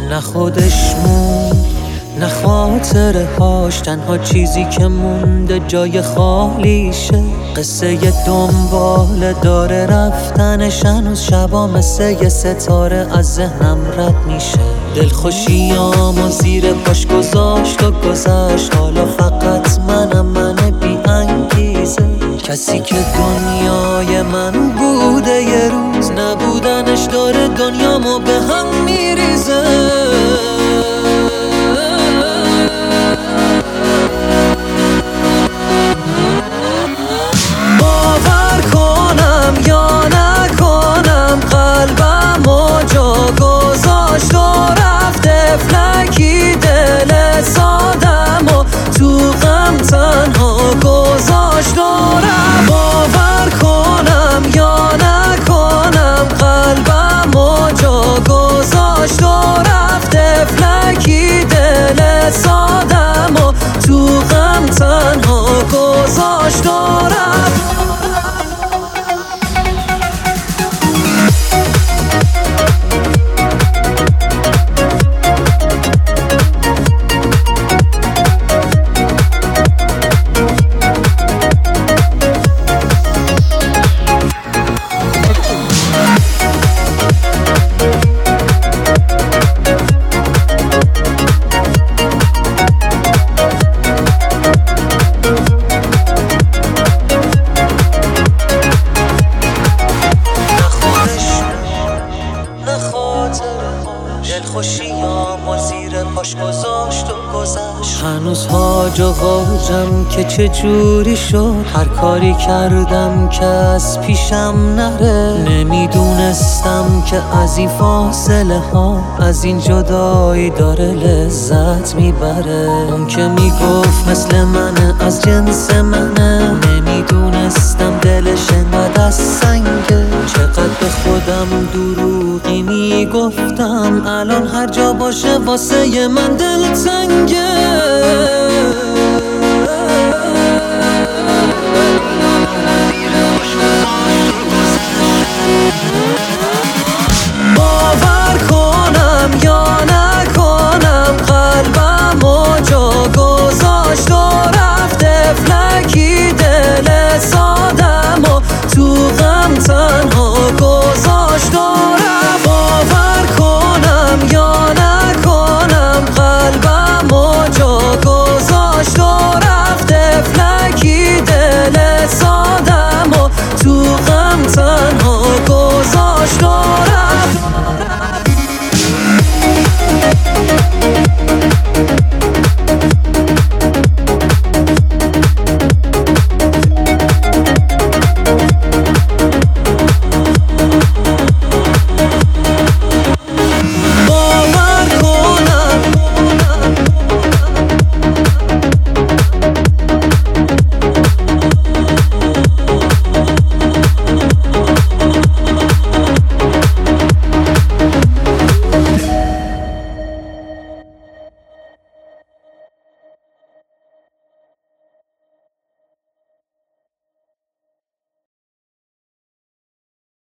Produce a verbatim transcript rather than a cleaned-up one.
نه خودش موند نه خاطره هاش، تنها چیزی که مونده جای خالیشه. قصه دنباله داره رفتنش، هنوز شبا مثل یه ستاره از ذهنم رد میشه. دلخوشیامو زیر پاش گذاشت و گذشت، حالا فقط منم من بی انگیزه. کسی که دنیای من بوده یه روز، نبودنش داره دنیامو به هم میریزه. باور کنم یا نکنم، قلبمو جا گذاشت و رفت فلکی دل سادمو تو غم تنها گذاشت و رفت. باور کنم یا نکنم، قلبمو جا گذاشت و رفت فلکی دل سادمو تو غم تنها گذاشت و رفت. دلخوشیامو زیر پاش گذاشت و گذشت. هنوز هاج و واجم که چه جوری شد، هر کاری کردم که از پیشم نره. نمیدونستم که از این فاصله ها، از این جدایی داره لذت میبره. اون که میگفت مثل منه، از جنس منه، نمیدونستم دلش انقدر از سنگه. چقدر به خودم دروغی میگفتم، الان هر جا باشه واسه من دل تنگه.